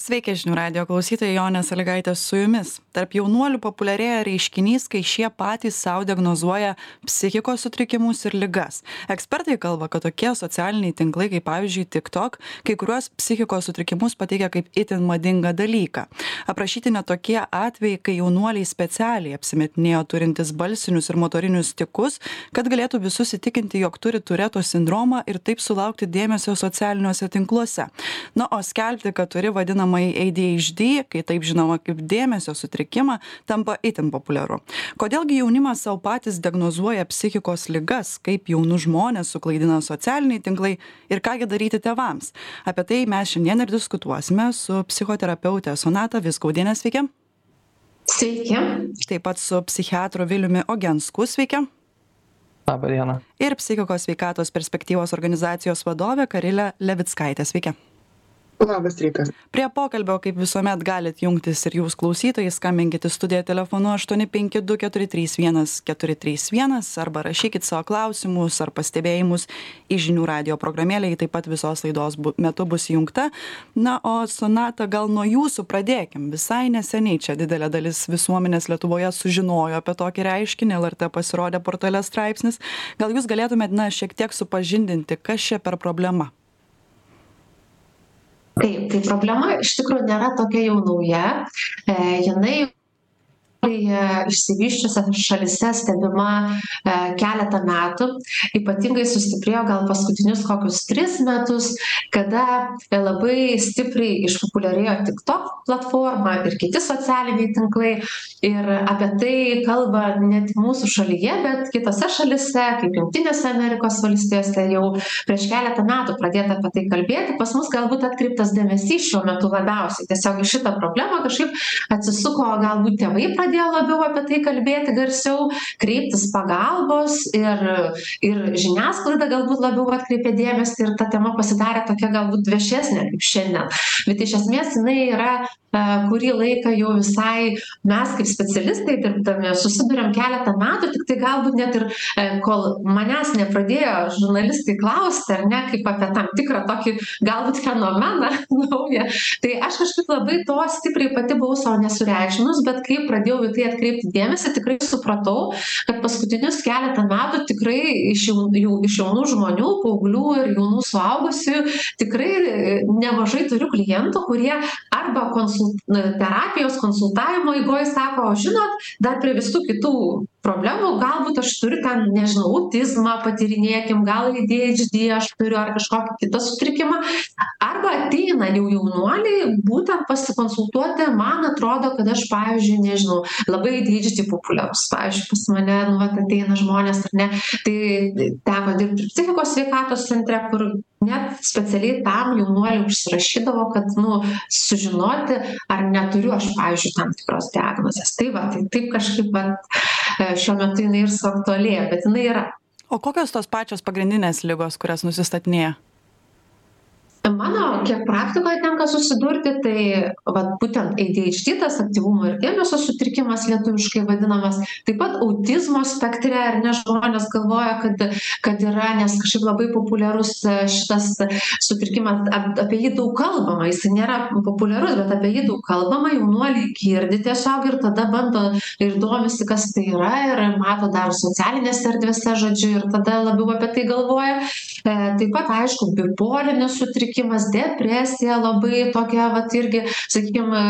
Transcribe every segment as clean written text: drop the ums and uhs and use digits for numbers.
Sveiki, žinių radio klausytojai, Jonė Sąlygaitė su jumis. Tarp jaunuolių populiarėja reiškinys, kai šie patys savo diagnozuoja psichikos sutrikimus ir ligas. Ekspertai kalba, kad tokie socialiniai tinklai, kaip pavyzdžiui TikTok, kai kuriuos psichikos sutrikimus pateikia kaip itin madingą dalyką. Aprašyti net tokie atvejai, kai jaunuoliai specialiai apsimetinėjo turintis balsinius ir motorinius tikus, kad galėtų visus įtikinti, jog turi Tureto sindromą ir taip sulaukti dėmesio socialiniuose tinkluose. Na, o skelbti, kad turi vadinamą ADHD, kai taip žinoma kaip dėmesio sutrikimą, tampa itin populiaru. Kodėlgi jaunimas savo patys diagnozuoja psichikos ligas, kaip jaunus žmonės suklaidina socialiniai tinklai ir kągi daryti tėvams? Apie tai mes šiandien ir diskutuosime su psichoterapeute Sonata Vizgaudiene, sveiki. Sveiki. Taip pat su psichiatru Viliumi Ogensku, sveiki. Labą dieną. Ir psichikos sveikatos perspektyvos organizacijos vadovė Karilė Levickaitė, sveiki. Labas rytas. Prie pokalbio, kaip visuomet, galit jungtis ir jūs klausytojai, skambinkit į studiją telefonu 852-431-431 arba rašykit savo klausimus ar pastebėjimus į žinių radio programėlę, ji taip pat visos laidos metu bus įjungta. Na, o Sonata, gal nuo jūsų pradėkim. Visai neseniai čia didelė dalis visuomenės Lietuvoje sužinojo apie tokį reiškinį, LRT pasirodė portale straipsnis. Gal jūs galėtumėt, šiek tiek supažindinti, kas čia per problema? Taip, tai problema iš tikrųjų nėra tokia jau nauja. Jinai išsivysčiusiose šalyse stebima keletą metų, ypatingai sustiprėjo gal paskutinius kokius 3 metus, kada labai stipriai išpopuliarėjo TikTok platforma ir kiti socialiniai tinklai. Ir apie tai kalba ne tik mūsų šalyje, bet kitose šalyse, kaip Jungtinėse Amerikos valstijose, jau prieš keletą metų pradėta apie tai kalbėti. Pas mus galbūt atkreiptas dėmesys šiuo metu labiausiai. Tiesiog į šitą problemą kažkaip atsisuko, galbūt tėvai pradėjo labiau apie tai kalbėti garsiau, kreiptis pagalbos ir žiniasklaida galbūt labiau atkreipė dėmesį ir ta tema pasidarė tokia galbūt viešesnė kaip šiandien. Bet iš esmės jinai yra kurį laiką jau visai mes kaip specialistai dirbdami susiduriam keletą metų, tik tai galbūt net ir kol manęs nepradėjo žurnalistai klausti, ar ne, kaip apie tam tikrą tokį galbūt fenomeną naują. Tai aš kažkaip labai to stipriai pati buvau savo nesureikšminus, bet kai pradėjau į tai atkreipti dėmesį, tikrai supratau, kad paskutinius keletą metų tikrai iš jaunų žmonių, paauglių ir jaunų suaugusių tikrai nemažai turiu klientų, kurie arba terapijos konsultavimo eigoje sako, žinot, dar prie visų kitų problemų, galbūt aš turiu ten, nežinau, autizmą patyrinėkim, gal ADHD aš turiu ar kažkokį kitą sutrikimą. Arba ateina jau jaunuoliai būtent pasikonsultuoti, man atrodo, kad aš, pavyzdžiui, nežinau, labai ADHD populiarus. Pavyzdžiui, pas mane ateina žmonės, ar ne, tai teko dirbti psichikos sveikatos centre, kur net specialiai tam jaunuoliai užsirašydavo, kad, sužinoti, ar neturiu aš, pavyzdžiui, tam tikros diagnozės. Tai taip kažkaip šiuo metu jinai ir suaktualėja, bet jinai yra. O kokios tos pačios pagrindinės ligos, kurias nusistatinėja? Mano, kiek praktikoje tenka susidurti, tai būtent ADHD, tas aktyvumo ir dėmesio sutrikimas lietuviškai vadinamas, taip pat autizmo spektre, ar ne, žmonės galvoja, kad yra, nes kažkaip labai populiarus šitas sutrikimas, apie jį daug kalbama, jis nėra populiarus, bet apie jį daug kalbama, jaunuoliai girdi tiesiog ir tada bando ir domisi, kas tai yra ir mato dar socialinėse erdvėse, žodžiu, ir tada labiau apie tai galvoja. Taip pat, aišku, bipolinis sutrikimas, depresija labai tokia, irgi, sakykime,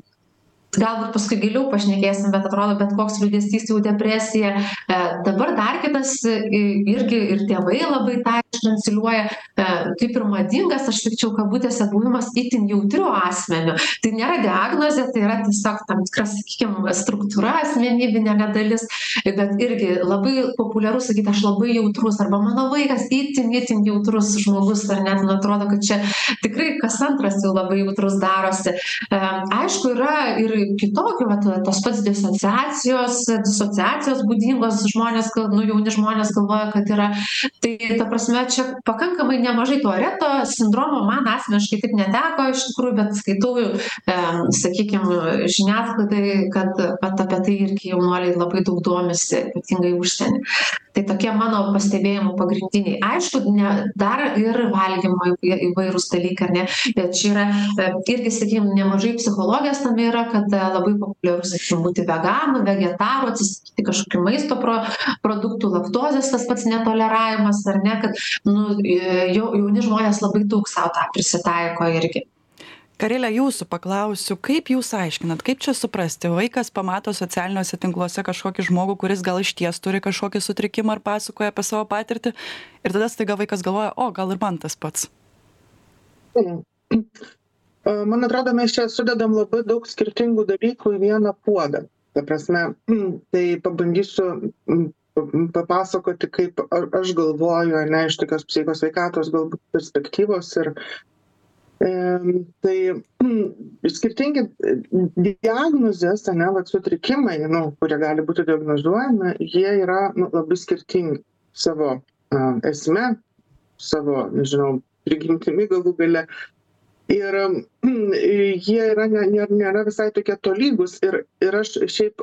galbūt paskui giliau pašnekėsim, bet atrodo, bet koks liūdesys jau depresija. Dabar dar kitas irgi ir tėvai labai tą transliuoja, kaip ir madingas, aš sakyčiau, kabutėse buvimas itin jautriu asmeniu. Tai nėra diagnozė, tai yra tiesiog tam tikras, sakykime, struktūra asmenybinė dalis, bet irgi labai populiaru sakyti, aš labai jautrus, arba mano vaikas itin jautrus žmogus, ar net atrodo, kad čia tikrai kas antras jau labai jautrus darosi. Aišku, yra ir kitokių, tos pats disociacijos būdingos žmonės, jauni žmonės galvoja, kad yra. Tai ta prasme, čia pakankamai nemažai to reto sindromo man asmeniškai taip neteko iš tikrųjų, bet skaitau, sakykime, žiniasklaidai, kad apie tai irgi jaunuoliai labai daug domisi, ypatingai užsienį. Tai tokie mano pastebėjimai pagrindiniai. Aišku, dar ir valgymo įvairūs dalykai, ar ne? Bet čia yra irgi, sakykime, nemažai psichologijos tame yra, kad labai populiaru, sakykime, būti veganu, vegetaru, atsisakyti kažkokių maisto produktų, laktozės tas pats netoleravimas, ar ne, kad jauni žmonės labai daug savo tą prisitaiko irgi. Karile, jūsų paklausiu, kaip jūs aiškinat, kaip čia suprasti, vaikas pamato socialiniuose tinkluose kažkokį žmogų, kuris gal išties turi kažkokį sutrikimą ar pasakoja apie savo patirtį ir tada staiga vaikas galvoja, o gal ir man tas pats. Man atrodo, mes čia sudedam labai daug skirtingų dalykų į vieną puodą. Ta prasme, tai pabandysiu papasakoti, kaip aš galvoju, ne iš tokios psichikos sveikatos galbūt perspektyvos ir tai skirtingi diagnozės, sutrikimai, kurie gali būti diagnozuojami, jie yra labai skirtingi savo esme, savo, prigimtimi galų gale. Ir jie nėra visai tokie tolygus ir aš šiaip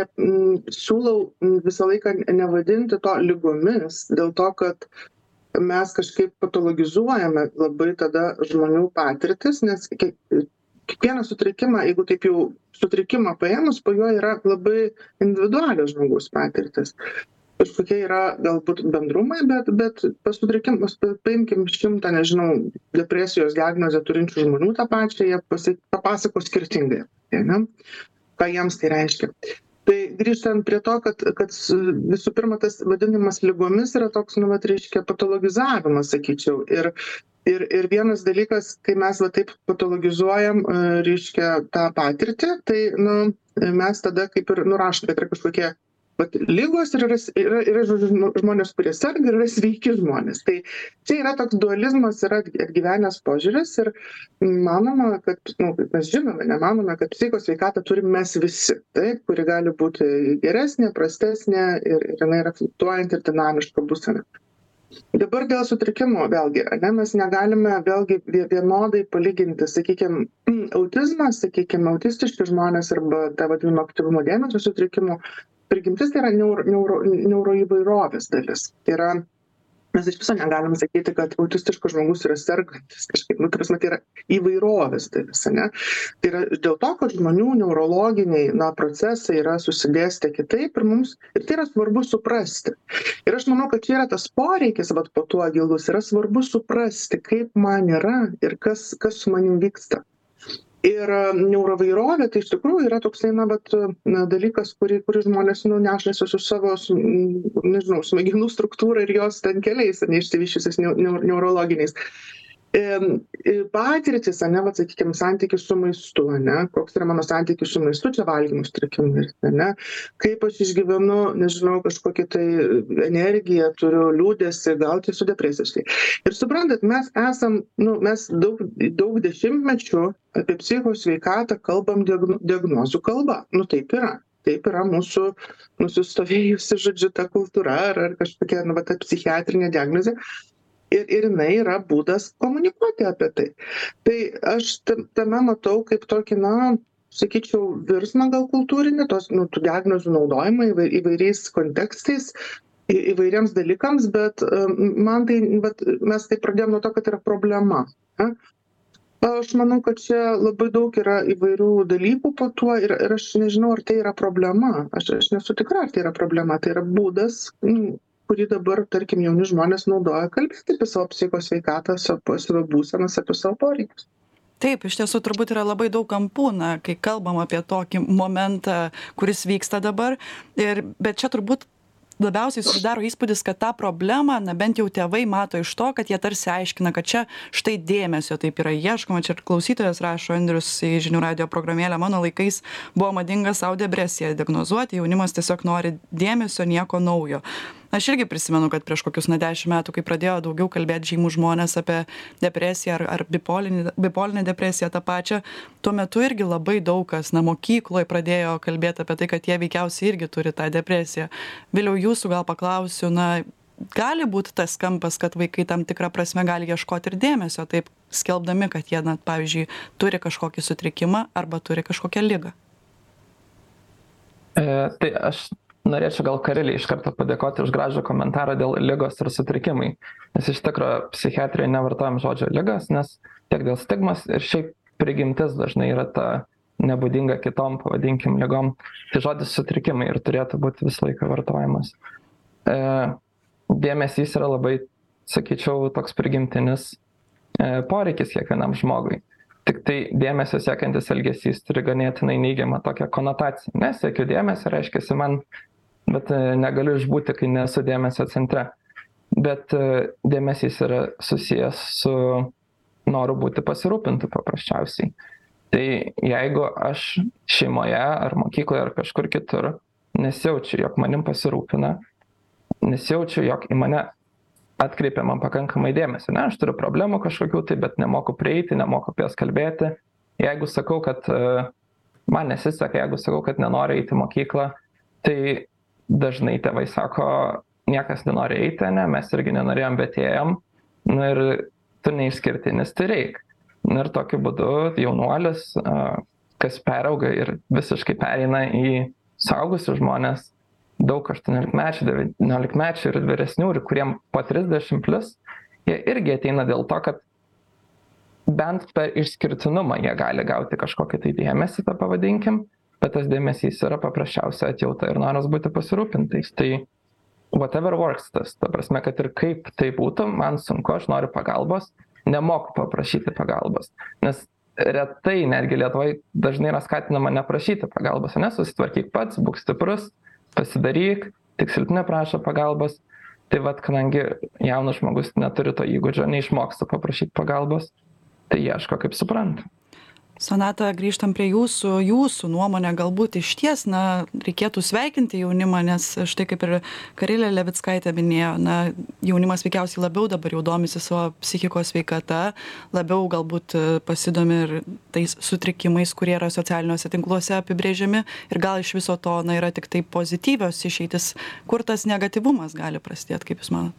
siūlau visą laiką nevadinti to ligomis, dėl to, kad mes kažkaip patologizuojame labai tada žmonių patirtis, nes kiekvieną sutrikimą, jeigu taip jau sutrikimą paėmus, po juo yra labai individualios žmogaus patirtis. Kažkokie yra galbūt bendrumai, bet pas sutrikimus, paimkim 100, depresijos diagnozę turinčių žmonių tą pačią, jie papasako skirtingai, ką jiems tai reiškia. Tai grįžtant prie to, kad visų pirma tas vadinimas ligomis yra toks, patologizavimas, sakyčiau. Ir vienas dalykas, kai mes taip patologizuojam, tą patirtį, tai mes tada kaip ir nurašome, kad yra kažkokie lygos ir yra žmonės, kurie serga, ir yra sveiki žmonės. Tai čia yra toks dualizmas, yra atgyvenęs požiūris ir manoma, kad, mes žinome, nemanome, kad psichikos sveikatą turim mes visi, taip, kuri gali būti geresnė, prastesnė ir jinai yra fluktuojanti ir dinamiška būsena. Dabar dėl sutrikimo, vėlgi, mes negalime vėlgi vienodai palyginti, sakykime, autizmas, sakykime, autistiški žmonės arba tą vadinamą aktyvumo dėmesio sutrikimų. Prigimtis tai yra neuroįvairovės dalis. Tai yra, mes iš viso negalim sakyti, kad autistiškas žmogus yra sergantis kažkaip, tai yra įvairovės dalis, ne? Tai yra dėl to, kad žmonių neurologiniai procesai yra susidėstę kitaip ir tai yra svarbu suprasti. Ir aš manau, kad čia yra tas poreikis, po tuo gilus, yra svarbu suprasti, kaip man yra ir kas su manim vyksta. Ir neurovairovė tai iš tikrųjų yra toksai, dalykas, kurį žmonės nešasi su savo, smegenų struktūra ir jos ten keliais, neišsivyščiusiais neurologiniais. Patirtis, sakykime, santykis su maistu, koks yra mano santykis su maistu, čia valgymo sutrikimai, kaip aš išgyvenu, kažkokią tai energiją, turiu liūdesį, gal tai su depresija. Ir suprantat, mes esam, mes daug dešimtmečių apie psichikos sveikatą kalbam diagnozių kalba. Taip yra. Taip yra mūsų nusistovėjusi, ta kultūra ar kažkokia, ta psichiatrinė diagnozė. Ir jinai yra būdas komunikuoti apie tai. Tai aš tame matau kaip tokį, sakyčiau, virsmą gal kultūrinį, tų diagnozių naudojimą įvairiais kontekstais, įvairiems dalykams, bet man tai, mes tai pradėjome nuo to, kad yra problema. Aš manau, kad čia labai daug yra įvairių dalykų po tuo ir aš nežinau, ar tai yra problema. Aš nesu tikra, ar tai yra problema. Tai yra būdas, kurį dabar, tarkim, jauni žmonės naudoja kalbėti apie savo psichikos sveikatą, apie savo būsenas, apie savo poreikius. Taip, iš tiesų turbūt yra labai daug kampų, kai kalbam apie tokį momentą, kuris vyksta dabar. Bet čia turbūt labiausiai susidaro įspūdis, kad tą problemą, bent jau tėvai mato iš to, kad jie tarsi aiškina, kad čia štai dėmesio taip yra ieškoma. Čia ir klausytojas rašo, Andrius į žinių radijo programėlę, mano laikais buvo madinga sau depresiją diagnozuoti, jaunimas tiesiog nori dėmesio, nieko naujo. Aš irgi prisimenu, kad prieš kokius 10 metų, kai pradėjo daugiau kalbėti žymūs žmonės apie depresiją ar bipolinę depresiją tą pačią, tuo metu irgi labai daug kas mokykloje pradėjo kalbėti apie tai, kad jie veikiausiai irgi turi tą depresiją. Vėliau jūsų gal paklausiu, gali būti tas kampas, kad vaikai tam tikrą prasme gali ieškoti ir dėmesio, taip skelbdami, kad jie, pavyzdžiui, turi kažkokį sutrikimą arba turi kažkokią ligą? Tai aš Norėčiau gal Karilei iš karto padėkoti už gražų komentarą dėl ligos ir sutrikimai. Nes iš tikrųjų psichiatrijoje nevartojam žodžio ligas, nes tiek dėl stigmas ir šiaip prigimtis dažnai yra ta nebūdinga kitom, pavadinkim, ligom. Tai žodis sutrikimai ir turėtų būti visą laiką vartojamas. Dėmesys yra labai, sakyčiau, toks prigimtinis poreikis kiekvienam žmogui. Tik tai dėmesio siekiantis elgesys turi ganėtinai neigiamą tokią konotaciją. Nesiekiu dėmesio, reiškia man, bet negaliu išbūti, kai nesu dėmesio centre. Bet dėmesys yra susijęs su noru būti pasirūpintų paprasčiausiai. Tai jeigu aš šeimoje ar mokykloje ar kažkur kitur nesijaučiu, jog manim pasirūpina, nesijaučiu, jog į mane atkreipia man pakankamai dėmesio. Ne, aš turiu problemų kažkokių tai, bet nemoku prieiti, nemoku apie jas kalbėti. Jeigu sakau, kad man nesiseka, jeigu sakau, kad nenoriu eiti į mokyklą, tai dažnai tėvai sako, niekas nenori eiti, ne, mes irgi nenorėjom, bet ėjom. Nu ir tu neišskirtinis, tai reik. Ir tokiu būdu jaunuolis, kas perauga ir visiškai pereina į suaugusius žmonės, daug 18-mečių, 19-mečių ir vyresnių, ir kuriem po 30 plus, jie irgi ateina dėl to, kad bent per išskirtinumą jie gali gauti kažkokį tai dėmesį, tą pavadinkim, bet tas dėmesys yra paprasčiausia atjauta ir noras būti pasirūpintais. Tai whatever works tas, ta prasme, kad ir kaip tai būtų, man sunku, aš noriu pagalbos, nemoku paprašyti pagalbos, nes retai, netgi Lietuvoje dažnai yra skatinama neprašyti pagalbos, nesusitvarkyk pats, būk stiprus, pasidaryk, tik silpni prašo pagalbos. Tai vat, kadangi jaunas žmogus neturi to įgūdžio, neišmoksta paprašyti pagalbos, tai ieško kaip supranta. Sonata, grįžtam prie jūsų nuomonę, galbūt išties, reikėtų sveikinti jaunimą, nes štai kaip ir Karilė Levickaitė minėjo, jaunimas veikiausiai labiau dabar jau domisi savo psichikos sveikata, labiau galbūt pasidomi ir tais sutrikimais, kurie yra socialiniuose tinkluose apibrėžiami ir gal iš viso to yra tik tai pozityvios išeitis, kur tas negatyvumas gali prasidėti, kaip jūs manot?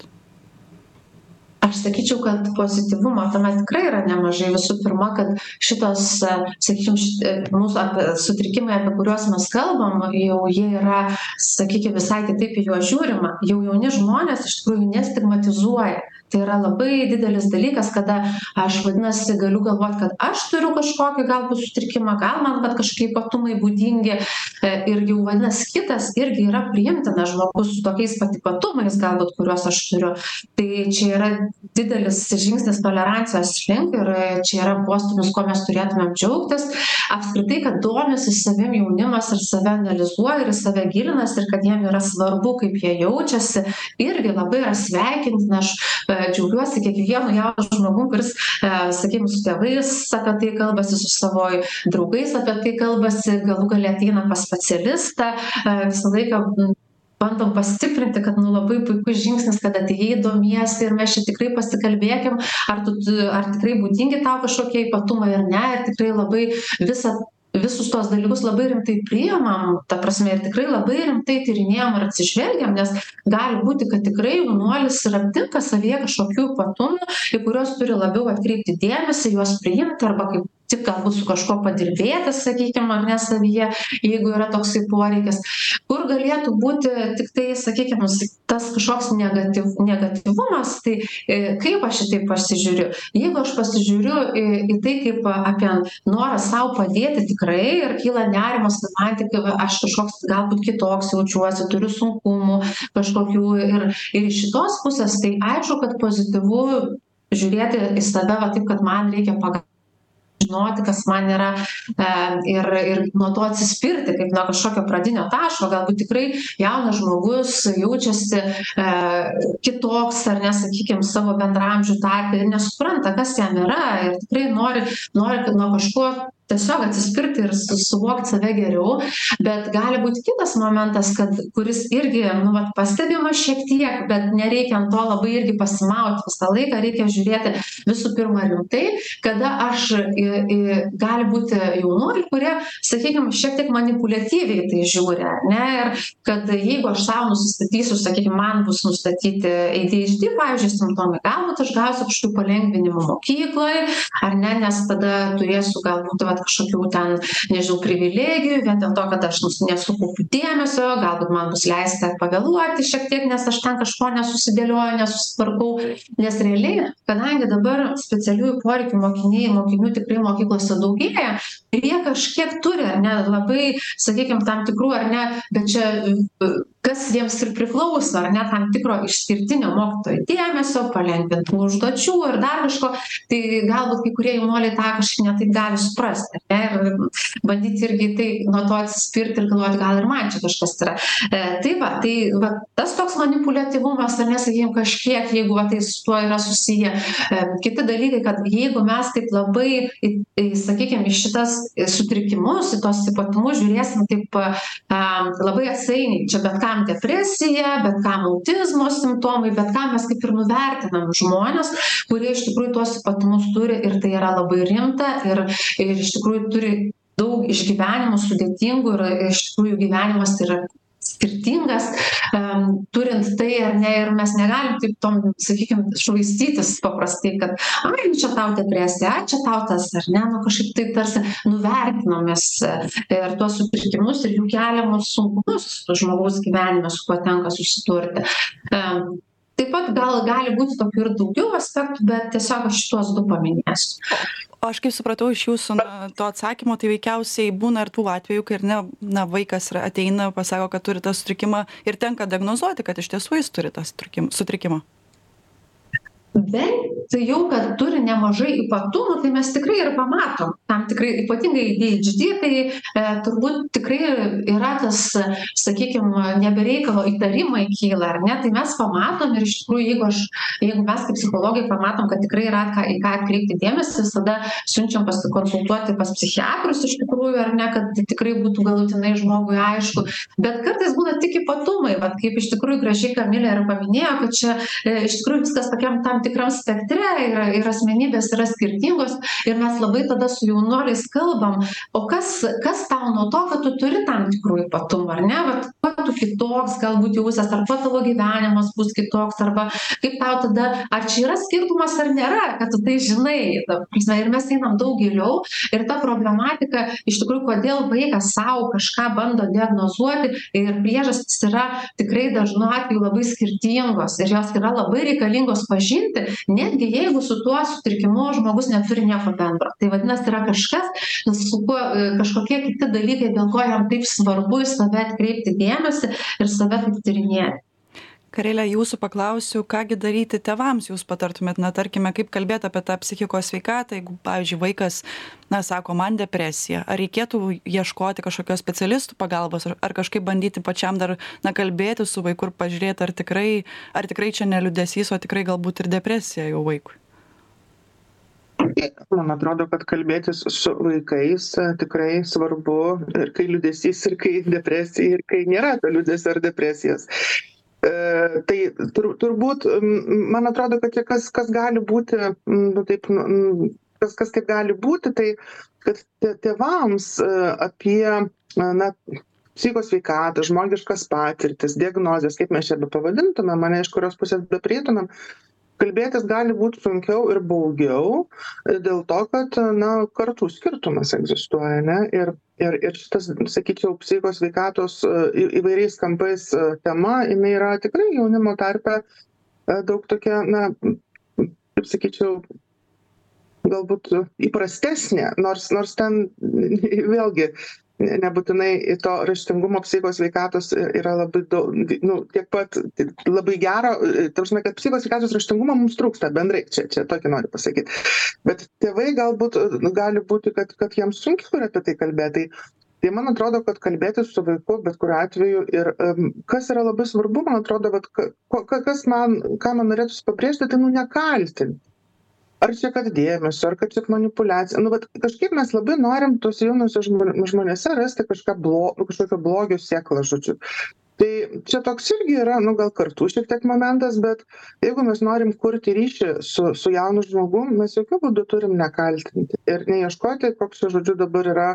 Aš sakyčiau, kad pozityvumo tame tikrai yra nemažai. Visų pirma, kad šitos, sakykime, mūsų sutrikimai, apie kuriuos mes kalbam, jau jie yra, sakykime, visai kitaip į juos žiūrima. Jau jauni žmonės iš tikrųjų nestigmatizuoja. Tai yra labai didelis dalykas, kada aš, vadinasi, galiu galvoti, kad aš turiu kažkokį galbūt sutrikimą, gal man kažkokie ypatumai būdingi ir jau, vadinasi, kitas irgi yra priimtinas žmogus su tokiais pat ypatumais, galbūt, kuriuos aš turiu. Tai čia yra didelis žingsnis tolerancijos link ir čia yra postūmis, ko mes turėtumėm džiaugtis. Apskritai, kad domisi savim jaunimas ir save analizuoja ir save gilinas ir kad jiem yra svarbu, kaip jie jaučiasi, irgi labai yra sveikintina. Aš džiaugiuosi kiekvienu jaunu žmogum, kuris, sakykime, su tėvais apie tai kalbasi, su savo draugais apie tai kalbasi, galų gale ateina pas specialistą, visą laiką bandom pastiprinti, kad labai puikus žingsnis, kad atėjai, domiesi ir mes čia tikrai pasikalbėkim, ar tikrai būdingi tau kažkokie ypatumai ar ne, ir tikrai labai visus tos dalykus labai rimtai priimam, ta prasme, ir tikrai labai rimtai tyrinėjam ir atsižvelgiam, nes gali būti, kad tikrai jaunuolis ir aptinka savyje kažkokių ypatumų, į kuriuos turi labiau atkreipti dėmesį, juos priimti arba kaip tik galbūt su kažko padirbėti, sakykime, ar ne savyje, jeigu yra toksai poreikis, kur galėtų būti tik tai, sakykime, tas kažkoks negatyvumas, tai kaip aš į tai pasižiūriu. Jeigu aš pasižiūriu į tai kaip apie norą savo padėti tikrai ir kyla nerimas, kad man tik aš kažkoks galbūt kitoks jaučiuosi, turiu sunkumų kažkokių ir iš šitos pusės, tai aišku, kad pozityvu žiūrėti į save, taip, kad man reikia pagalbos, žinoti, kas man yra ir nuo to atsispirti, kaip nuo kažkokio pradinio taško. Galbūt tikrai jaunas žmogus jaučiasi kitoks ar nesakykime savo bendraamžių tarpe ir nesupranta, kas jam yra ir tikrai nori nuo kažko tiesiog atsispirti ir suvokti save geriau, bet gali būti kitas momentas, kuris irgi pastebimas šiek tiek, bet nereikia ant to labai irgi pasimauti. Visą laiką reikia žiūrėti visų pirma rimtai, kada aš gali būti jaunuoliai, kurie, sakykime, šiek tiek manipuliatyviai tai žiūri, ne, ir kad jeigu aš savo nusistatysiu, sakykime, man bus nustatyti ADHD, pavyzdžiui, simptomai, galbūt aš gausiu kažkokių palengvinimų mokykloje, ar ne, nes tada turėsiu galbūt vat kažkokių ten, nežinau, privilegijų, vien dėl to, kad aš nesukaupiu dėmesio, galbūt man bus leista pavėluoti šiek tiek, nes aš ten kažko nesusidėlioju, nesusitvarkau, nes realiai, kadangi dabar specialiųjų poreikių mokinių tikrai mokyklose daugėja, ir jie kažkiek turi, ar ne, labai, sakykime, tam tikrų, ar ne, bet čia kas jiems ir priklauso, ar ne, tam tikro išskirtinio mokytojo dėmesio, palengvintų užduočių ir dar kažko, tai galbūt kai kurie jaunuoliai tą kažkaip netaip gali suprasti, ne, ir bandyti irgi tai nuo to atsispirti ir galvoti, gal ir man čia kažkas yra. Tai tas toks manipuliatyvumas, ar nesakykime, kažkiek, jeigu tai su tuo yra susiję. Kiti dalykai, kad jeigu mes taip labai, sakykime, į šitas sutrikimus, į tos ypatumus žiūrėsim taip labai atsainiai, čia bet kam depresija, bet kam autizmo simptomai, bet kam mes kaip ir nuvertinam žmonės, kurie iš tikrųjų tuos ypatumus turi ir tai yra labai rimta ir iš tikrųjų turi daug išgyvenimų sudėtingų ir iš tikrųjų gyvenimas yra skirtingas, turint tai ar ne, ir mes negalim taip tom, sakykime, švaistytis paprastai, kad ai, čia tau depresija, čia tau tas, ar ne, kažkaip tai tarsi nuvertinamės ir tuos sutrikimus ir jų keliamus sunkumus žmogaus gyvenime, su kuo tenka susidurti. Taip pat gali būti tokių ir daugiau aspektų, bet tiesiog aš šitos du paminėsiu. O aš kaip supratau iš jūsų to atsakymo, tai veikiausiai būna ir tų atvejų, kai vaikas ateina, pasako, kad turi tą sutrikimą ir tenka diagnozuoti, kad iš tiesų jis turi tą sutrikimą. Bet jau, kad turi nemažai ypatumų, tai mes tikrai ir pamatom. Tam tikrai, ypatingai ADHD, tai turbūt tikrai yra tas, sakykime, nebereikalo įtarimai kyla, ar ne? Tai mes pamatom ir iš tikrųjų, jeigu mes kaip psichologai pamatom, kad tikrai yra į ką atkreipti dėmesį, visada siunčiam pasikonsultuoti pas psichiatrus iš tikrųjų, ar ne, kad tikrai būtų galutinai žmogui aišku. Bet kartais būna tik ypatumai, kaip iš tikrųjų gražiai Kamilė ir paminėjo, kad čia iš tikrųjų viskas tokiam tam tikram spektre ir asmenybės yra skirtingos ir mes labai tada su jaunuoliais kalbam, o kas tau nuo to, kad tu turi tam tikrų ypatumų, ar ne, kuo tu kitoks galbūt jausies, ar kuo tavo gyvenimas bus kitoks, arba kaip tau tada, ar čia yra skirtumas ar nėra, kad tu tai žinai. Ir mes einam daug giliau ir ta problematika, iš tikrųjų, kodėl vaikas savo kažką bando diagnozuoti ir priežastys yra tikrai dažnu atveju labai skirtingos ir jos yra labai reikalingos pažinti, netgi jeigu su tuo sutrikimu žmogus neturi nieko bendro. Tai vadinasi, yra kažkas, su kuo kažkokie kiti dalykai, dėl ko jam taip svarbu į save atkreipti dėmesį ir save taip tyrinėti. Karelė, jūsų paklausiu, kągi daryti tėvams jūs patartumėt, tarkime, kaip kalbėti apie tą psichikos sveikatą, jeigu, pavyzdžiui, vaikas, sako, man depresija, ar reikėtų ieškoti kažkokios specialistų pagalbos, ar kažkaip bandyti pačiam dar, kalbėti su vaiku ir pažiūrėti, ar tikrai čia ne liūdesys, o tikrai galbūt ir depresija jau vaikui? Man atrodo, kad kalbėtis su vaikais tikrai svarbu ir kai liūdesys, ir kai depresija, ir kai nėra to liūdesio ar depresijos. Tai turbūt, man atrodo, kad kas gali būti, kas kaip gali būti, tai kad tėvams apie psichikos sveikatą, žmogiškas patirtis, diagnozės, kaip mes čia bepavadintume, mane iš kurios pusės beprieitumėm, kalbėtis gali būti sunkiau ir baugiau dėl to, kad kartų skirtumas egzistuoja, ne? Ir šitas, sakyčiau, psichikos sveikatos įvairiais kampais tema, jinai yra tikrai jaunimo tarpe daug tokia, kaip sakyčiau, galbūt įprastesnė, nors ten vėlgi nebūtinai to raštingumo psichikos sveikatos yra labai daug, tiek pat labai gero, tarsi, kad psichikos sveikatos raštingumo mums trūksta bendrai, čia tokį noriu pasakyti. Bet tėvai galbūt gali būti, kad jiems sunkiau yra apie tai kalbėti. Tai man atrodo, kad kalbėti su vaiku, bet kuriuo atveju ir kas yra labai svarbu, man atrodo, ką man norėtųsi pabrėžti, tai nekaltinti. Ar čia kad dėmesio, ar kad čia manipuliacija. Kažkaip mes labai norim tos jaunose žmonėse rasti kažkokio blogio sėklą, žodžiu. Tai čia toks irgi yra, gal kartu šiek tiek momentas, bet jeigu mes norim kurti ryšį su jaunu žmogum, mes jokių būdų turim nekaltinti ir neieškoti, koks čia, žodžiu, dabar yra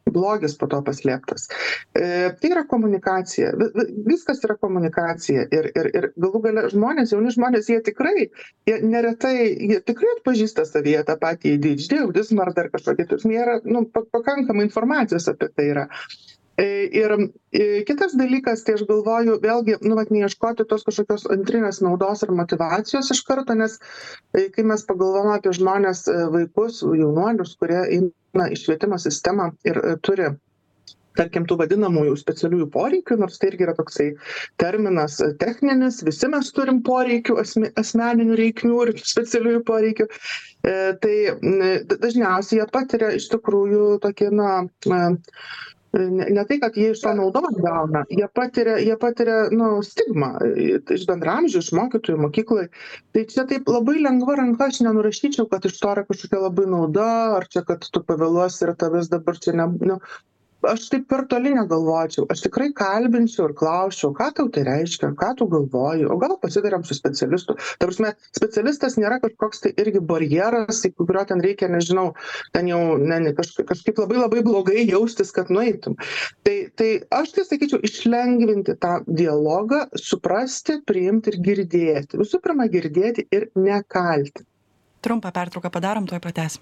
blogis po to paslėptas. Tai yra komunikacija, viskas yra komunikacija ir galų gale jauni žmonės, jie neretai atpažįsta savyje tą patį ADHD, autizmą ar dar kažkokį, jie yra, pakankamai informacijos apie tai yra. Ir kitas dalykas, tai aš galvoju, vėlgi, neieškoti tos kažkokios antrinės naudos ar motyvacijos iš karto, nes kai mes pagalvojame apie žmonės, vaikus, jaunuolius, kurie eina į švietimo sistemą ir turi, tarkim, tų vadinamųjų specialiųjų poreikių, nors tai irgi yra toksai terminas techninis, visi mes turim poreikių, asmeninių reikmių ir specialiųjų poreikių, tai dažniausiai jie patiria iš tikrųjų tokį, ne tai, kad jie iš to naudos gauna, jie patiria stigmą iš bendramžių, iš mokytojų mokyklai. Tai čia taip labai lengva ranka, aš nenurašyčiau, kad iš to yra kažkokia labai nauda, ar čia, kad tu pavėluosi ir tavęs dabar čia aš taip per toli negalvočiau. Aš tikrai kalbinčiau ir klausčiau, ką tau tai reiškia, ką tu galvoji, o gal pasidarėm su specialistu. Ta prasme, specialistas nėra kažkoks tai irgi barjeras, į kurio ten reikia, nežinau, ten jau kažkaip labai labai blogai jaustis, kad nueitum. Tai aš tai sakyčiau, išlengvinti tą dialogą, suprasti, priimti ir girdėti. Visų pirma, girdėti ir nekalti. Trumpą pertrauką padarom, tuoj pratęsim.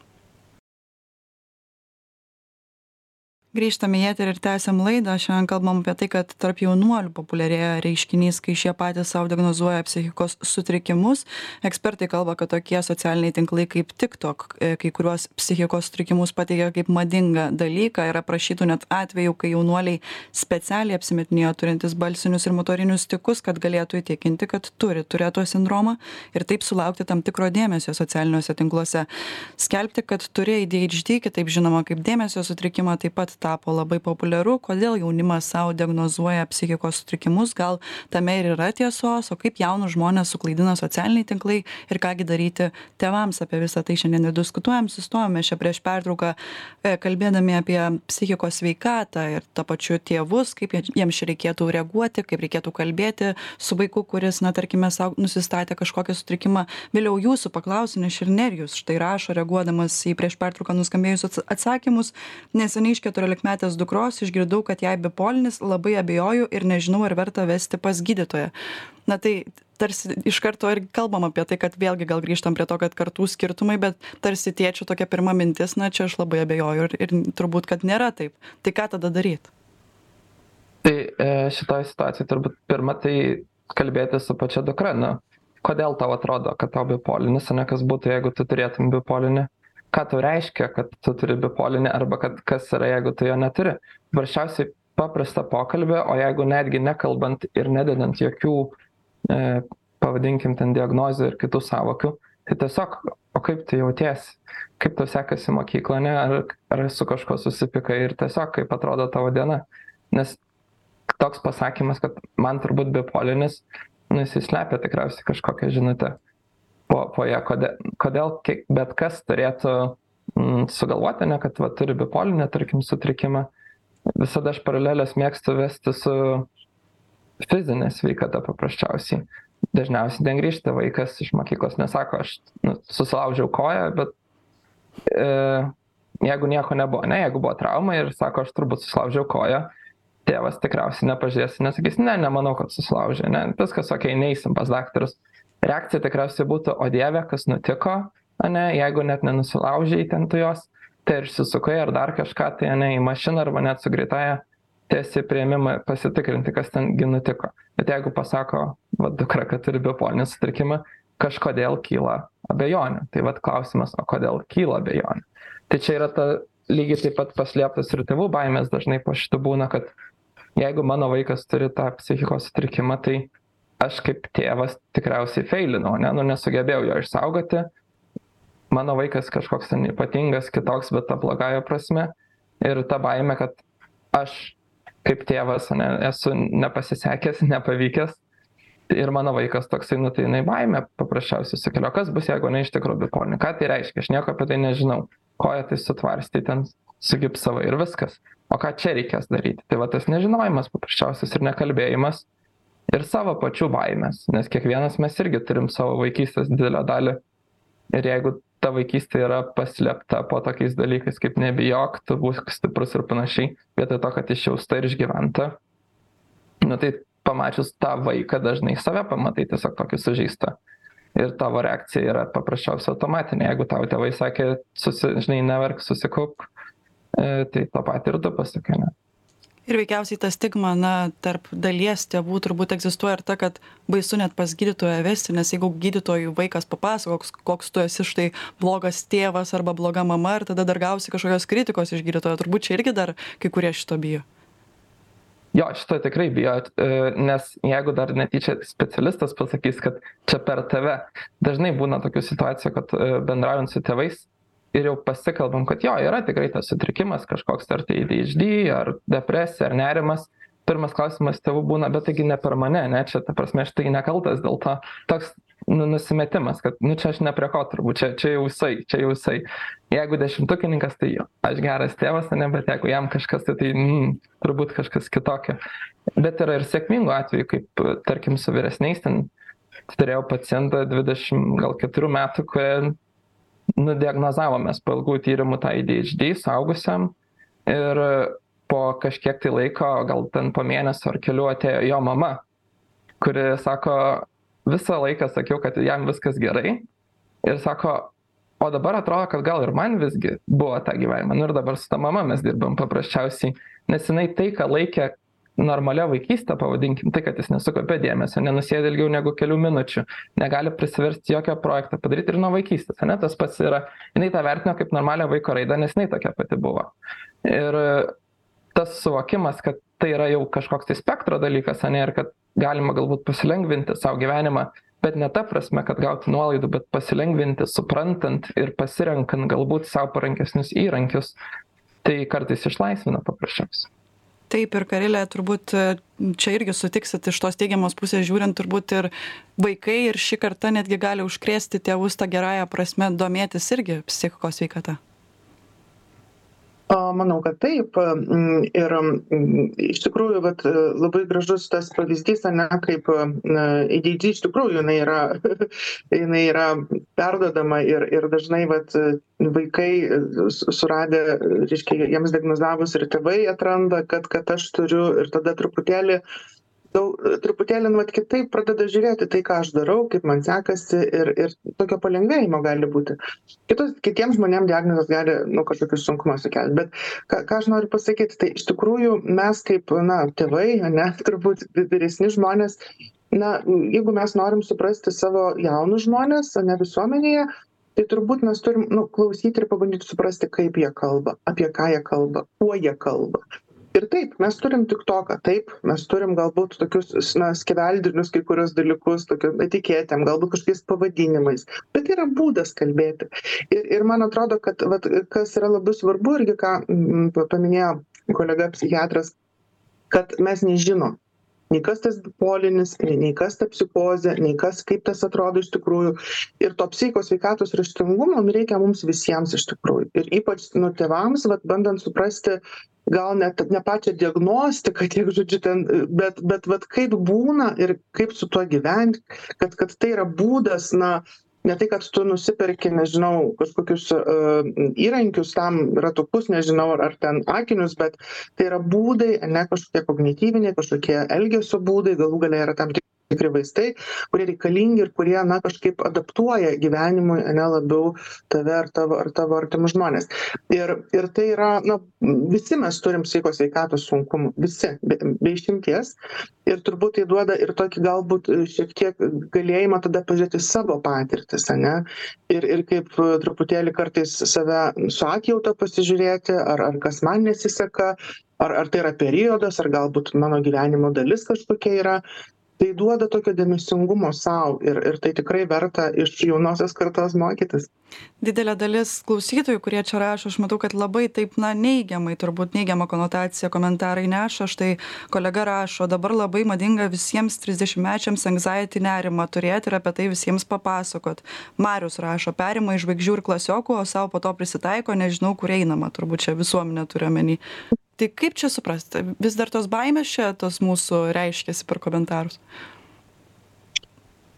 Grįžtame į eterį ir tęsiam laidą. Šiandien kalbam apie tai, kad tarp jaunuolių populiarėja reiškinys, kai šie patys savo diagnozuoja psichikos sutrikimus. Ekspertai kalba, kad tokie socialiniai tinklai kaip TikTok kai kuriuos psichikos sutrikimus pateikia kaip madingą dalyką ir aprašytų net atvejų, kai jaunuoliai specialiai apsimetinėjo turintis balsinius ir motorinius tikus, kad galėtų įtikinti, kad turi Tureto sindromą ir taip sulaukti tam tikro dėmesio socialiniuose tinkluose. Skelbti, kad turi ADHD, kitaip žinoma kaip dėmesio sutrikimą, taip pat tapo labai populiaru. Kodėl jaunimas savo diagnozuoja psichikos sutrikimus? Gal tame ir yra tiesos, o kaip jaunus žmonės suklaidina socialiniai tinklai ir kągi daryti tėvams? Apie visą tai šiandien ir diskutuojam. Sustojame čia prieš pertrauką, kalbėdami apie psichikos sveikatą ir to pačiu tėvus, kaip jiems reikėtų reaguoti, kaip reikėtų kalbėti su vaiku, kuris, tarkime, nusistatė kažkokį sutrikimą. Vėliau jūsų paklausiu, nes ir Nerijus štai rašo, reaguodamas į prieš pertrauką nuskambėjusius atsakymus. Neseniai iš 14-metės dukros išgirdau, kad jai bipolinis, labai abejoju ir nežinau, ar verta vesti pas gydytoją. Tai tarsi iš karto ir kalbam apie tai, kad vėlgi gal grįžtam prie to, kad kartų skirtumai, bet tarsi tėčių tokia pirma mintis, čia aš labai abejoju ir turbūt, kad nėra taip. Tai ką tada daryti? Tai šitoje situacijoje turbūt pirma tai kalbėti su pačia dukra. Kodėl tau atrodo, kad tau bipolinis, o ne kas būtų, jeigu tu turėtum bipolinį? Ką tau reiškia, kad tu turi bipolinį, arba kad kas yra, jeigu tu jo neturi. Varšiausiai paprastą pokalbį, o jeigu netgi nekalbant ir nededant jokių, pavadinkim ten diagnozių ir kitų sąvokių, tai tiesiog, o kaip tu jautiesi, kaip tau sekasi mokykloje, ar su kažko susipykai ir tiesiog kaip atrodo tavo diena. Nes toks pasakymas, kad man turbūt bipolinis, jis slepia tikriausiai kažkokią žinutę. Po ją, kodėl bet kas turėtų sugalvoti, kad turi bipolinį, tarkim, sutrikimą. Visada aš paralelės mėgstu vesti su fizinė sveikata paprasčiausiai. Dažniausiai ten grįžta vaikas iš mokyklos, nesako, aš susilaužiau koją, bet jeigu nieko nebuvo, jeigu buvo trauma ir sako, aš turbūt susilaužiau koją, tėvas tikriausiai nepažiūrės, nesakys, nemanau, kad susilaužė, viskas okei, neisim pas daktarus. Reakcija tikriausiai būtų, o dieve, kas nutiko, jeigu net nenusilaužiai ten tu jos, tai ir susisukai ar dar kažką, tai į mašiną arba net su greitąja tiesiai priėmimą pasitikrinti, kas tengi nutiko. Bet jeigu pasako, dukra, kad turi bipolinį sutrikimą, kažkodėl kyla abejonė. Tai klausimas, o kodėl kyla abejonė? Tai čia yra lygiai taip pat paslėptas ir tėvų baimės dažnai po šitų būna, kad jeigu mano vaikas turi tą psichikos sutrikimą, tai aš kaip tėvas tikriausiai feilinau, nesugebėjau jo išsaugoti. Mano vaikas kažkoks ten ypatingas, kitoks, bet ta blogąja prasme. Ir ta baimė, kad aš kaip tėvas esu nepasisekęs, nepavykęs. Ir mano vaikas toksai, tai jinai baimė paprasčiausiai sukelia. Kas bus, jeigu iš tikrųjų bipolinį? Ką tai reiškia? Aš nieko apie tai nežinau. Koja tai sutvarstyti ten sugipsavo ir viskas. O ką čia reikės daryti? Tai tas nežinojimas paprasčiausias ir nekalbėjimas. Ir savo pačių baimės, nes kiekvienas mes irgi turim savo vaikystės didelę dalį. Ir jeigu ta vaikystė yra paslėpta po tokiais dalykais kaip nebijok, tu būk stiprus ir panašiai, vietoj to, kad išjausta ir išgyventa. Nu tai pamačius tą vaiką dažnai save pamatai tiesiog tokį sužeistą. Ir tavo reakcija yra paprasčiausia automatinė. Jeigu tavo tėvai sakė, žinai, neverk, susikaupk, tai tą patį ir tu pasakai, ne? Ir veikiausiai ta stigma, tarp dalies tėvų turbūt egzistuoja ir ta, kad baisu net pas gydytoją vesti, nes jeigu gydytojui vaikas papasakos, koks tu esi štai blogas tėvas arba bloga mama, ir tada dar gausi kažkokios kritikos iš gydytojo, turbūt čia irgi dar kai kurie šito bijo. Jo, šito tikrai bijo, nes jeigu dar netyčia specialistas pasakys, kad čia per tave, dažnai būna tokių situacijų, kad bendraujant su tėvais, ir jau pasikalbam, kad jo, yra tikrai tas sutrikimas kažkoks, ar tai ADHD, ar depresija, ar nerimas. Pirmas klausimas tėvų būna, bet taigi ne per mane, ne, čia, ta prasme, aš tai nekaltas dėl to. Toks nusimetimas, kad, čia aš ne prie ko turbūt, čia jau jisai. Jeigu dešimtukininkas, tai jo, aš geras tėvas, ne, bet jeigu jam kažkas, tai turbūt kažkas kitokio. Bet yra ir sėkmingų atvejų, kaip, tarkim, su vyresniais, ten turėjau pacientą 24 metų, kurie nudiagnozavomės po ilgų tyrimų tą ADHD suaugusiam ir po kažkiek tai laiko, gal ten po mėnesio ar kelių atėjo jo mama, kuri sako, visą laiką sakiau, kad jam viskas gerai ir sako, o dabar atrodo, kad gal ir man visgi buvo tą gyvenimą. Nu ir dabar su ta mama mes dirbam paprasčiausiai, nes jinai tai, ką laikė normalia vaikystė, pavadinkim, tai, kad jis nesukaupė dėmesio, nenusėdė ilgiau negu kelių minučių, negali prisiversti jokio projekto padaryti ir nuo vaikystės, ne, tas pats yra, jinai tą vertino kaip normalią vaiko raidą, nes jinai tokia pati buvo. Ir tas suvokimas, kad tai yra jau kažkoks tai spektro dalykas, ne, ir kad galima galbūt pasilengvinti savo gyvenimą, bet ne ta prasme, kad gauti nuolaidų, bet pasilengvinti, suprantant ir pasirenkant galbūt savo parankesnius įrankius, tai kartais išlaisvina paprasčiausiai. Taip, ir Karilė, turbūt čia irgi sutiksit iš tos teigiamos pusės žiūrint, turbūt ir vaikai ir šį kartą netgi gali užkrėsti tėvus tą gerąją prasme domėtis irgi psichikos sveikata. Manau, kad taip. Ir iš tikrųjų, labai gražus tas pavyzdys, ne, kaip ADHD iš tikrųjų jinai yra perdodama ir dažnai vaikai suradę, reiškia, jiems diagnozavus ir tėvai atranda, kad aš turiu ir tada truputėlį kitaip pradeda žiūrėti tai, ką aš darau, kaip man sekasi ir tokio palengvėjimo gali būti. Kitiems žmonėms diagnozės gali kažkokius sunkumus sukelti. Bet ką aš noriu pasakyti, tai iš tikrųjų mes kaip tėvai, ne, turbūt vyresni žmonės, jeigu mes norim suprasti savo jaunus žmonės, ne visuomenėje, tai turbūt mes turim klausyti ir pabandyti suprasti, kaip jie kalba, apie ką jie kalba, kuo jie kalba. Ir taip, mes turim TikToką, taip, mes turim galbūt tokius skeveldrinius kai kurios dalykus, tokių etiketėm, galbūt kažkokiais pavadinimais, bet yra būdas kalbėti. Ir man atrodo, kad kas yra labai svarbu, irgi ką paminėjo kolega psichiatras, kad mes nežinom, nei kas tas bipolinis, nei kas ta psichozė, nei kas, kaip tas atrodo iš tikrųjų. Ir to psichikos sveikatos raštingumo reikia mums visiems iš tikrųjų. Ir ypač tėvams, bandant suprasti, gal net ne pačią diagnostiką, tiek žodžiu ten, bet kaip būna ir kaip su tuo gyventi, kad tai yra būdas, ne tai, kad tu nusiperki, nežinau, kažkokius įrankius tam ratukus, nežinau, ar ten akinius, bet tai yra būdai, ne kažkokie kognityviniai, kažkokie elgesio būdai, galų gale yra tam tikri vaistai, kurie reikalingi ir kurie, kažkaip adaptuoja gyvenimui, labiau tave ar tavo artimus žmonės. Ir tai yra, visi mes turim psichikos sveikatos sunkumų, visi, be išimties. Ir turbūt tai duoda ir tokį galbūt šiek tiek galėjimą tada pažiūrėti savo patirtis, ne? Ir kaip truputėlį kartais save su atjauta pasižiūrėti, ar kas man nesiseka, ar tai yra periodas, ar galbūt mano gyvenimo dalis kažkokia yra. Tai duoda tokio dėmesingumo savo ir tai tikrai verta iš jaunosios kartos mokytis. Didelė dalis klausytojų, kurie čia rašo, aš matau, kad labai taip, neigiamai, turbūt neigiamą konotaciją komentarai neša. Štai kolega rašo, dabar labai madinga visiems 30-mečiams anxiety nerimą turėti ir apie tai visiems papasakot. Marius rašo, perima iš žvaigždžių ir klasiokų, o savo po to prisitaiko, nežinau, kur einama, turbūt čia visuomenė turi omeny. Tai kaip čia suprasti? Vis dar tos baimės čia tos mūsų reiškiasi per komentarus?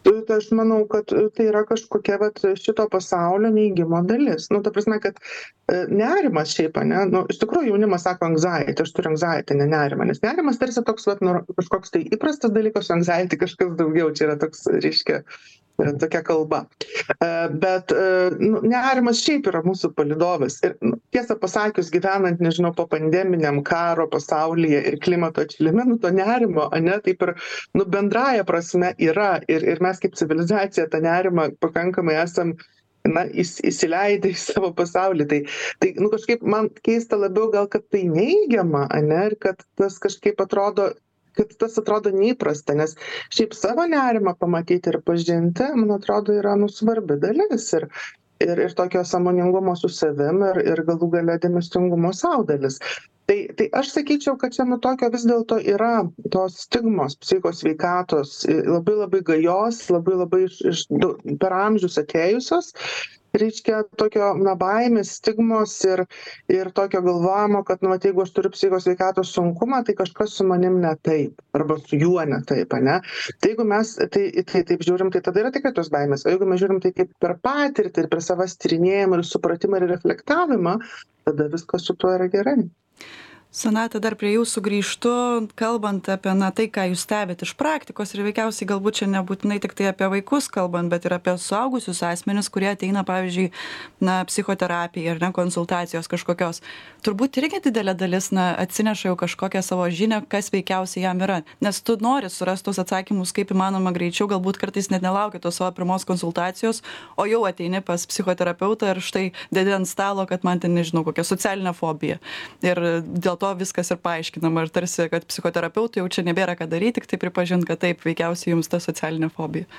Tai aš manau, kad tai yra kažkokia šito pasaulio neigimo dalis. Ta prasme, kad nerimas šiaip, ne, iš tikrųjų jaunimas sako anxiety, aš turiu anxiety, ne nerimą, nes nerimas tarsi toks kažkoks tai įprastas dalykas, anxiety kažkas daugiau, čia yra toks, reiškia, tokia kalba. Bet nerimas šiaip yra mūsų palydovas. Ir tiesą pasakius, gyvenant, nežinau, po pandeminiam karo pasaulyje ir klimato atšilime, to nerimo, taip ir bendraja prasme yra. Ir mes kaip civilizacija tą nerimą pakankamai esam įsileidę į savo pasaulį. Tai kažkaip man keista labiau gal, kad tai neigiama, ir kad tas kažkaip atrodo neįprasta, nes šiaip savo nerimą pamatyti ir pažinti, man atrodo, yra svarbi dalis ir tokio sąmoningumo su savim ir galų gale dėmesingumo sau dalis. Tai aš sakyčiau, kad čia tokio vis dėlto yra tos stigmos, psichikos sveikatos, labai labai gajos, labai labai per amžius atėjusios, reiškia tokio baimės, stigmos ir tokio galvojimo, kad jeigu aš turiu psichikos sveikatos sunkumą, tai kažkas su manim ne taip, arba su juo ne taip, ne? Tai jeigu mes tai taip žiūrim, tai tada yra tikrai tos baimės, o jeigu mes žiūrim tai kaip per patirtį ir per savas tyrinėjimą ir supratimą ir reflektavimą, tada viskas su tuo yra gerai. Sonata, dar prie jūsų grįžtu, kalbant apie tai, ką jūs stebit iš praktikos ir veikiausiai galbūt čia nebūtinai tik tai apie vaikus kalbant, bet ir apie suaugusius asmenis, kurie ateina, pavyzdžiui, psichoterapija ar konsultacijos kažkokios. Turbūt irgi didelė dalis atsineša jau kažkokią savo žinią, kas veikiausiai jam yra. Nes tu nori surasti tos atsakymus kaip įmanoma greičiau, galbūt kartais net nelaukia tos savo pirmos konsultacijos, o jau ateini pas psichoterapeutą ir štai dedi ant stalo, kad man ten nežinau kokia socialinė fobija. Ir dėl to viskas ir paaiškinama ir tarsi, kad psichoterapeutai jau čia nebėra ką daryti, tik tai pripažint, kad taip, veikiausiai jums ta socialinė fobija.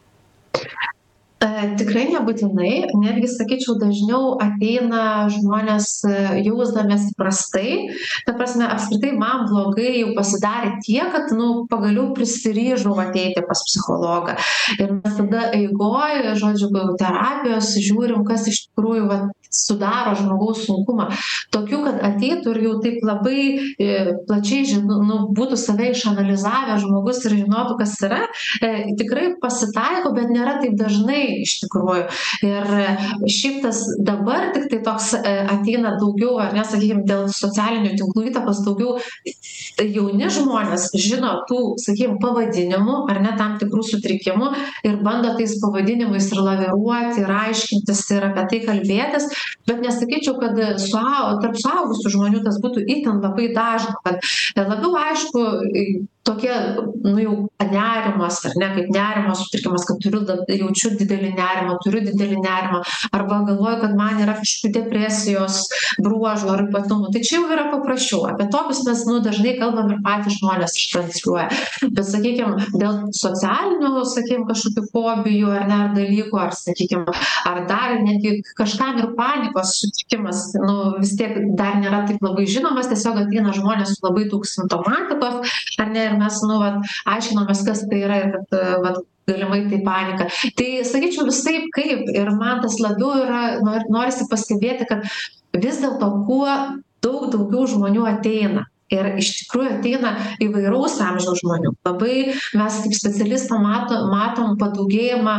Tikrai nebūtinai, netgi sakyčiau, dažniau ateina žmonės jausdamiesi prastai, ta prasme, apskritai man blogai jau pasidarė tiek, kad pagaliau prisiryžau ateiti pas psichologą. Ir mes tada eigoj, terapijos žiūrim, kas iš tikrųjų sudaro žmogaus sunkumą. Tokių, kad ateitų ir jau taip labai plačiai būtų save išanalizavę žmogus ir žinotų, kas yra, tikrai pasitaiko, bet nėra taip dažnai iš tikrųjų. Ir šiaip tas dabar tik tai toks ateina daugiau, ar nesakykime, dėl socialinių tinklų įtakos daugiau jauni žmonės žino tų, sakykime, pavadinimų, ar ne tam tikrų sutrikimų ir bando tais pavadinimais ir laviruoti, ir aiškintis, ir apie tai kalbėtis, bet nesakyčiau, kad tarp suaugusių žmonių tas būtų itin labai dažna, kad labiau aišku, tokie, jau nerimas, ar ne, kaip nerimo sutrikimas, kad jaučiu didelį nerimą, turiu didelį nerimą, arba galvoju, kad man yra kažkokių depresijos bruožų ar ypatumų. Tai čia jau yra paprasčiau. Apie tokius mes dažnai kalbam ir patys žmonės ištransliuoja. Bet, sakykime, dėl socialinių, sakykime, kažkokių fobijų ar ne, ar dalykų, ar, sakykime, ar dar netgi kažkam ir panikos sutrikimas, vis tiek dar nėra taip labai žinomas, tiesiog ateina žmonės su labai daug simptomatikos, ar ne, ir mes, aiškinomės, kas tai yra ir kad, galimai tai panika. Tai sakyčiau visaip kaip ir man tas labiau yra, norisi pastebėti, kad vis dėlto kuo daugiau žmonių ateina. Ir iš tikrųjų ateina įvairaus amžiaus žmonių. Labai mes kaip specialistą matom padaugėjimą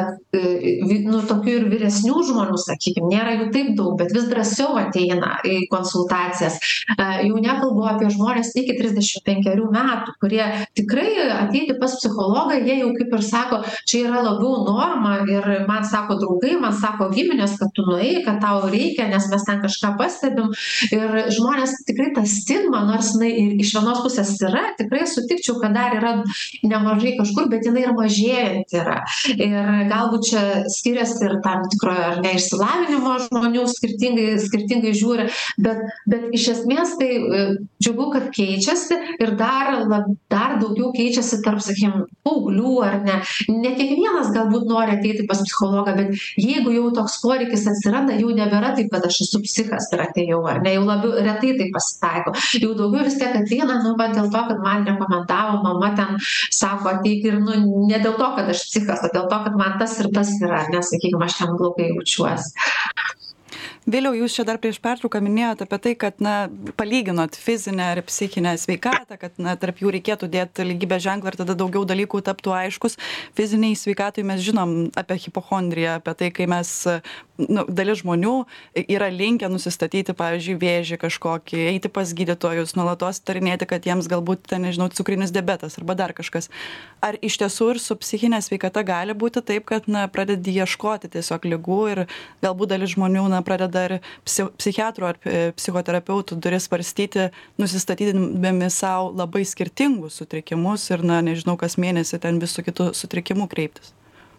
tokių ir vyresnių žmonių, sakykime, nėra jų taip daug, bet vis drąsiau ateina į konsultacijas. Jau nekalbu apie žmonės iki 35 metų, kurie tikrai ateiti pas psichologą, jie jau kaip ir sako, čia yra labiau norma ir man sako draugai, man sako giminės, kad tu nuėjai, kad tau reikia, nes mes ten kažką pastebim. Ir žmonės tikrai tą stigmą, nors jinai ir iš vienos pusės yra, tikrai sutikčiau, kad dar yra nemažai kažkur, bet jinai ir mažėjanti yra. Ir galbūt čia skiriasi ir tam tikro ar ne išsilavinimo žmonių skirtingai žiūri, bet iš esmės tai džiugu, kad keičiasi ir dar daugiau keičiasi tarp, sakykime, paauglių ar ne. Ne kiekvienas galbūt nori ateiti pas psichologą, bet jeigu jau toks poreikis atsiranda, jau nebėra taip, kad aš esu psichas ir atėjau, ar ne, jau labiau retai tai pasitaiko. Jau daugiau vis tiek ateina, dėl to, kad man rekomendavo, mama ten sako ateik ir, ne dėl to, kad aš psichas, o dėl to, kad man tas ir tas yra, nesakykime, aš ten blogai jaučiuosi. Vėliau jūs čia dar prieš pertrauką minėjote apie tai, kad palyginot fizinę ir psichinę sveikatą, kad tarp jų reikėtų dėti lygybės ženklą ir tada daugiau dalykų taptų aiškus. Fiziniai sveikatai mes žinom apie hipochondriją, apie tai, kai mes, dalis žmonių yra linkę nusistatyti, pavyzdžiui, vėžį kažkokį, eiti pas gydytojus, nuolatos tarinėti, kad jiems galbūt, nežinau, cukrinis diabetas arba dar kažkas. Ar iš tiesų ir su psichinė sveikata gali būti taip, kad pradedi ieškoti tiesiog ligų ir galbūt dalis žmonių pradeda ir psichiatrų ar psichoterapeutų duris svarstyti, nusistatydami savo labai skirtingus sutrikimus ir, nežinau, kas mėnesį ten visų kitų sutrikimų kreiptis?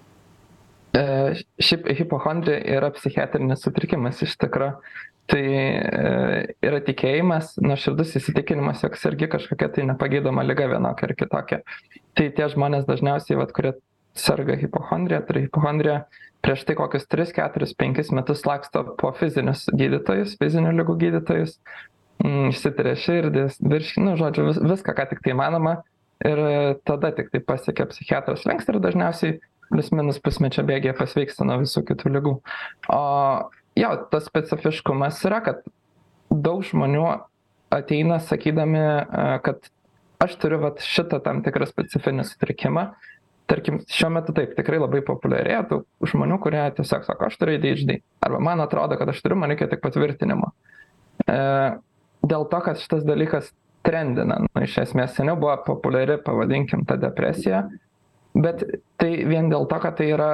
Šiaip hipochondrija yra psichiatrinis sutrikimas iš tikrųjų. Tai yra tikėjimas, nuoširdus įsitikinimas, jog sergi kažkokia tai nepagydoma liga vienokia ar kitokia. Tai tie žmonės dažniausiai, kurie serga hipochondrija, turi hipochondriją, prieš tai kokius 3, 4, 5 metus laksto po fizinius gydytojus, fizinių ligų gydytojus, išsitiria širdis, žodžiu, viską, ką tik tai įmanoma, ir tada tik tai pasiekia psichiatras slenkstį ir dažniausiai vis minus pusmečio bėgyje pasveiksta nuo visų kitų ligų. O jo, tas specifiškumas yra, kad daug žmonių ateina sakydami, kad aš turiu šitą tam tikrą specifinį sutrikimą. Tarkim, šiuo metu taip, tikrai labai populiarėja tų žmonių, kurie tiesiog sako, aš turiu ADHD. Arba man atrodo, kad aš turiu, man reikia tik patvirtinimo. Dėl to, kad šitas dalykas trendina. Iš esmės, seniau buvo populiari, pavadinkim, ta depresija. Bet tai vien dėl to, kad tai yra,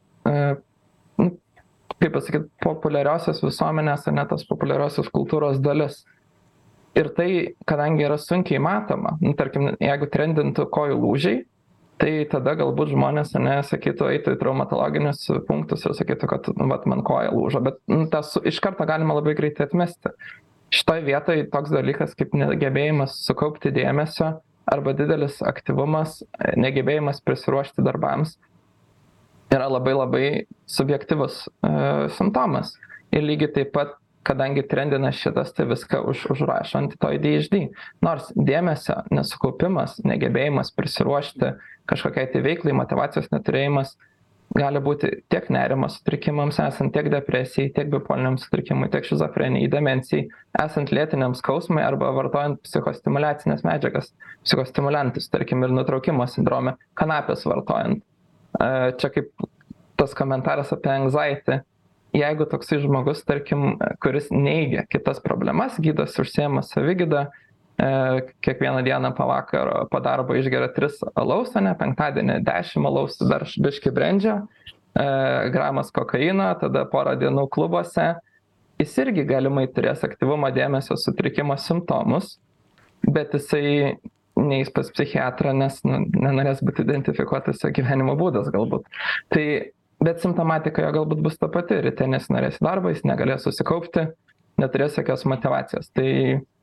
kaip pasakyti, populiariosios visuomenės, ar net tos populiariosios kultūros dalis. Ir tai, kadangi yra sunkiai matoma, tarkim, jeigu trendintų kojų lūžiai, tai tada galbūt žmonės, sakytų, eitų į traumatologinius punktus ir sakytų, kad man koja lūžo, bet tas iš karto galima labai greitai atmesti. Šitoj vietoj toks dalykas kaip negebėjimas sukaupti dėmesio arba didelis aktyvumas, negebėjimas prisiruošti darbams yra labai labai subjektyvus simptomas. Ir lygiai taip pat, kadangi trendina šitas, tai viską užrašo ant to ADHD. Nors dėmesio nesukaupimas, negebėjimas prisiruošti kažkokiai tai veiklai, motyvacijos neturėjimas gali būti tiek nerimo sutrikimams, esant tiek depresijai, tiek bipoliniam sutrikimui, tiek šizofrenijai, demencijai, esant lėtiniam skausmui arba vartojant psichostimuliacinės medžiagas, psichostimuliantus, tarkim, ir nutraukimo sindrome, kanapės vartojant. Čia kaip tas komentaras apie anxiety. Jeigu toksai žmogus, tarkim, kuris neigia kitas problemas, gydosi, užsiema savigydą, kiekvieną dieną po vakaro po darbo išgeria 3 alaus, penktadienį 10 alaus, dar biškį brendžio, gramas kokaino, tada porą dienų klubuose, jis irgi galimai turės aktyvumo dėmesio sutrikimo simptomus, bet jisai neis pas psichiatrą, nes nenorės būti identifikuotas jo gyvenimo būdas galbūt. Bet simptomatika jo galbūt bus ta pati, ryte nesinorės į darbą, jis negalės susikaupti, neturės jokios motyvacijos. Tai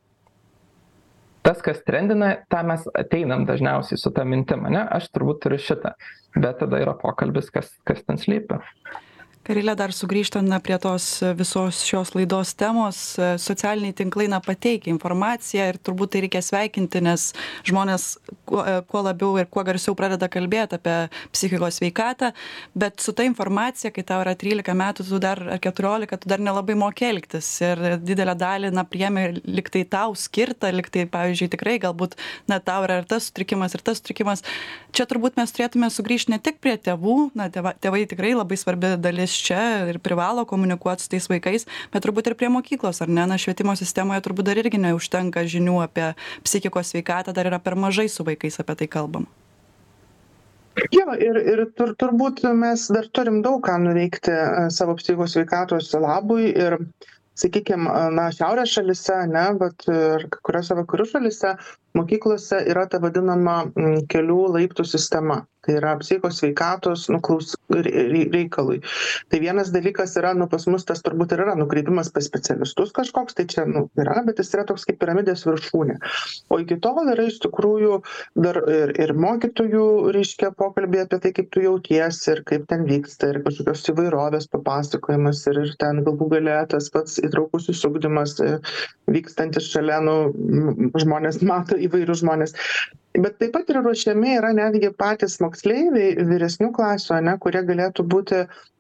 tas, kas trendina, tą mes ateinam dažniausiai su ta mintim, aš turbūt turiu šitą, bet tada yra pokalbis, kas ten slypi. Karile, dar sugrįžtant prie tos visos šios laidos temos, socialiniai tinklai pateikia informaciją ir turbūt tai reikia sveikinti, nes žmonės kuo labiau ir kuo garsiau pradeda kalbėti apie psichikos sveikatą, bet su ta informacija, kai tau yra 13 metų, ar 14, tu dar nelabai moki elgtis ir didelę dalį priėmė liktai tau skirta, liktai, pavyzdžiui, tikrai galbūt tau yra ir tas sutrikimas. Čia turbūt mes turėtume sugrįžti ne tik prie tėvų, tėvai tikrai labai svarbi dalis čia ir privalo komunikuoti su tais vaikais, bet turbūt ir prie mokyklos, ar ne? Švietimo sistemoje turbūt dar irgi neužtenka žinių apie psichikos sveikatą, dar yra per mažai su vaikais apie tai kalbam. Jo, ir turbūt mes dar turim daug ką nuveikti savo psichikos sveikatos labui ir, sakykime, šiaurės šalyse, bet ir kai kuriuose vakarų šalyse mokyklose yra ta vadinama kelių laiptų sistema. Tai yra psichikos sveikatos reikalui. Tai vienas dalykas yra, pas mus tas turbūt yra nukreipimas pas specialistus kažkoks, tai čia yra, bet jis yra toks kaip piramidės viršūnė. O iki tol yra iš tikrųjų dar ir mokytojų, reiškia, pokalbė apie tai, kaip tu jautiesi ir kaip ten vyksta, ir kažkokios įvairovės papasakojimas, ir ten galbūt galėjo tas pats įtraukusis ugdymas vykstantis šalia, žmonės mato įvairius žmonės. Bet taip pat ir ruošiami yra netgi patys moksleiviai vyresnių klasių, kurie galėtų būti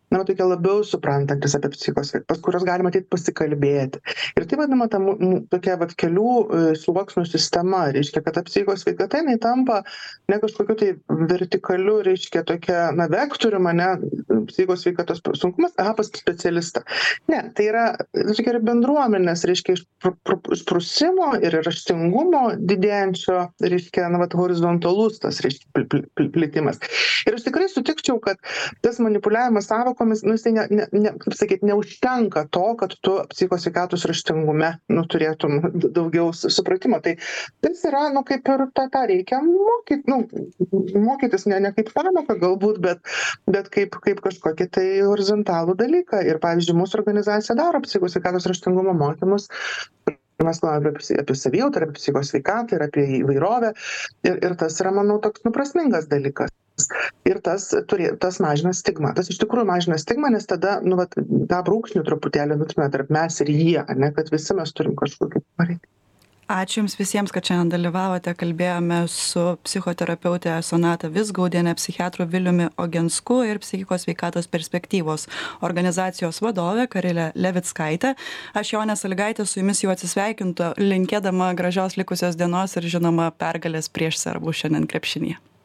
na, tokie labiau suprantantis apie psichikos sveikatą, pas kurios galima ateit pasikalbėti. Ir tai vadinama tokia kelių sluoksnių sistema, reiškia, kad ta psichikos sveikata, jinai tampa ne kažkokiu tai vertikaliu, reiškia, tokia, vektorium, psichikos sveikatos sunkumas, pas specialistą. Ne, tai yra, tokia ir bendruomenės, reiškia, išprusimo ir raštingumo didėjančio, reiškia, horizontalus tas, reiškia, plitimas. Ir aš tikrai sutikčiau, kad tas manipuliavimas sąvokomis, jisai kaip sakyt, neužtenka to, kad tu psichikos sveikatos raštingume, turėtum daugiau supratimo. Tai tas yra, kaip ir tą reikia mokytis, ne kaip pamoką galbūt, bet kaip kažkokį tai horizontalų dalyką. Ir pavyzdžiui, mūsų organizacija daro psichikos sveikatos raštingumo mokymus. Mes kalbame apie savijautą, apie psichikos sveikatą ir apie įvairovę. Ir tas yra, manau, toks prasmingas dalykas. Ir tas mažina stigmą. Tas iš tikrųjų mažina stigmą, nes tada, tą brūkšnį truputėlį nutumė tarp mes ir jie, kad visi mes turim kažkokį poreikį. Ačiū Jums visiems, kad šiandien dalyvavote. Kalbėjome su psichoterapeute Sonata Vizgaudiene, psichiatru Viliumi Ogensku ir psichikos sveikatos perspektyvos organizacijos vadove Karile Levickaite. Aš Jonė Sąlygaitė su Jumis jau atsisveikintu, linkėdama gražios likusios dienos ir žinoma pergalės prieš serbus šiandien krepšinyje.